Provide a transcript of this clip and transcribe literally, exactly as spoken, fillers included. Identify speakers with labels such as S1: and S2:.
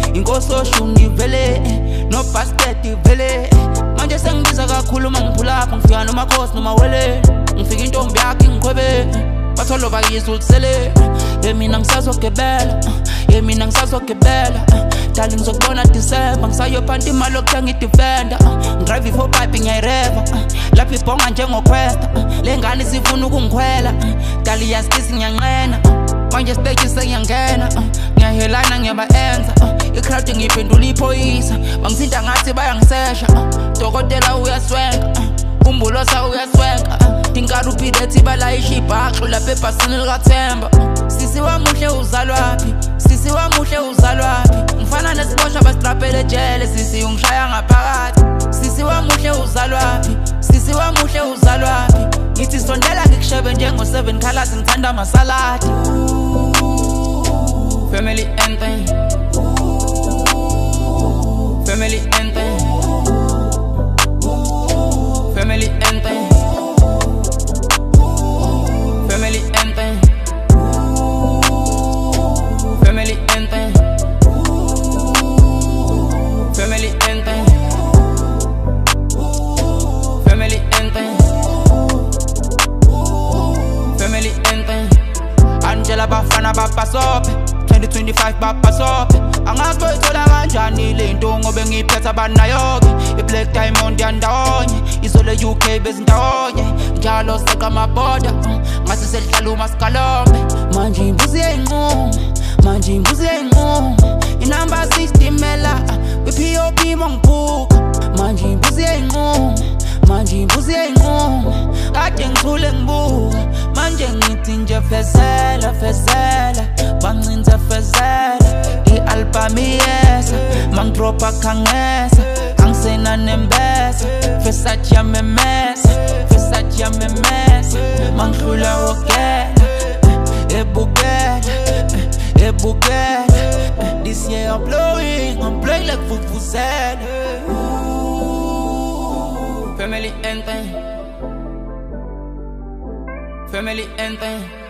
S1: inkosi oshuni vele no basket vele manje sengibiza kakhulu mangiphula apha ngifika noma khosi noma wele ngifika intombi yakhe ngikhwebe batholo bayizwa ulisele ye mina ngisazogebela ye mina ngisazogebela dali ngizokubona December ngisayophanti imali yokuthenga idefender ngidrive for pipe ngiyayireva lapha ibhonga njengokhwesta le ngane sifuna ukungikhwela dali yasikisi ngiyanqena manje stage sengiyangena ngiyahelana ngiyabaenza icrowd ngiphendula iphoyisa bangithinta ngathi bayangisesha dokotela uyaswenka umbulosa uyaswenka tinkaru pidethi balayisha ibhaxu lapha ebhasini likaThemba sisi wamuhle uzalwaphi sisi wamuhle uzalwaphi ngifana nesibosha basitrapele ejele sisi ungishaya ngaphakathi sisi wamuhle uzalwaphi sisi wamuhle uzalwaphi ngithi sondela ngikushebe njengo seven colors ngithanda masaladi family anthem family anthem family anthem family anthem family anthem family anthem family anthem family anthem Angela Bafana bapasope twenty twenty-five bapasope angazi boyithola kanjani le nto ngobe ngiphetha banayoke iBlack Diamond yandawonye izole U K bezindawonye njalo seka amaboda ngase selihlala uMasikalombe manje imbuzi yenquma manje imbuzi yenquma inamba system ela P O P mongibhuka manje imbuzi yenquma manje imbuzi yenquma kade ngithule ngibuka manje ngithi nje fezela fezela bancinze fezela i-album iyeza mangidropa khangesa angisena nembesa fesathi yamemesa fesathi yamemesa mangidlula wogela ebukela ebukela this year I'm blowing I'm blowing like vuvuzela family anthem family anthem